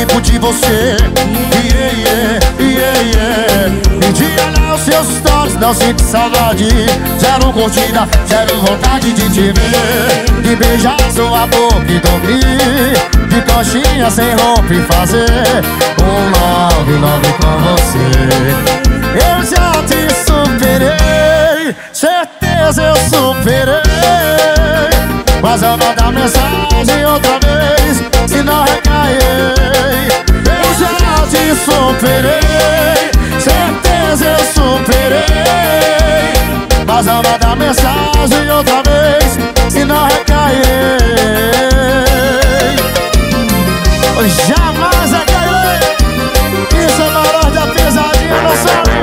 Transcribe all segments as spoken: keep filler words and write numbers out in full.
limpo de você. Yeah, yeah, yeah, yeah. E de olhar os seus stories, não sinto saudade. Zero curtida, zero vontade de te ver. De beijar sua boca e dormir. De coxinha sem roupa e fazer um love, love com você. Eu já te superei, certeza eu superei. Mas eu mandar mensagem outra vez, se não recairei. Eu já te superei, certeza eu superei. Mas eu mandar mensagem outra vez, se não recairei. Jamais recairei. Isso é maior da pesadinha, não sabe?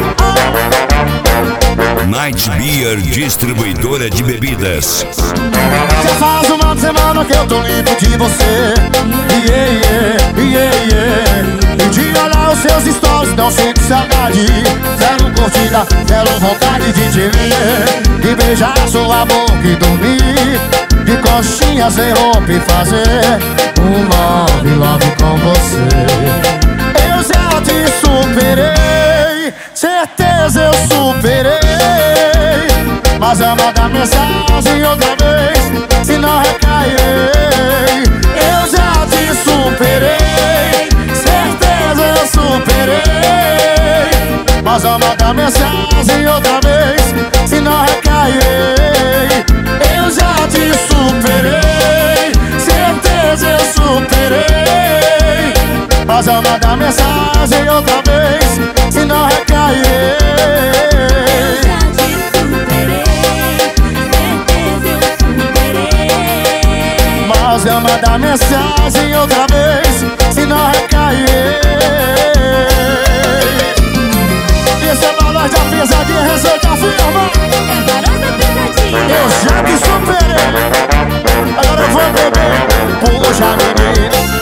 Night Beer, distribuidora de bebidas. Já faz uma semana que eu tô limpo de você. Yeah, yeah, yeah, yeah. E de olhar os seus stories, não sinto saudade. Zero curtida, zero vontade de te ver. De beijar sua boca e dormir. De coxinha sem roupa e fazer um love, love com você. Eu já te superei, certeza eu superei. Mas eu mandar mensagem outra vez, se não recairei. Eu já te superei, certeza eu superei. Mas eu mandar mensagem outra vez, se não recairei. Eu já te superei, certeza eu superei. Mas eu mandar mensagem outra vez, se não recairei. Mas eu mandar mensagem outra vez, se não recairei. Esse é valor da pesadinha, receita firma. É valor da pesadinha. Eu já te superei, agora eu vou beber. Puxa, menina.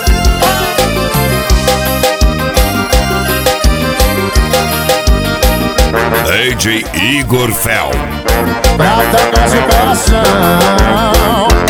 D J Igor Fel. Pra tocar seu coração.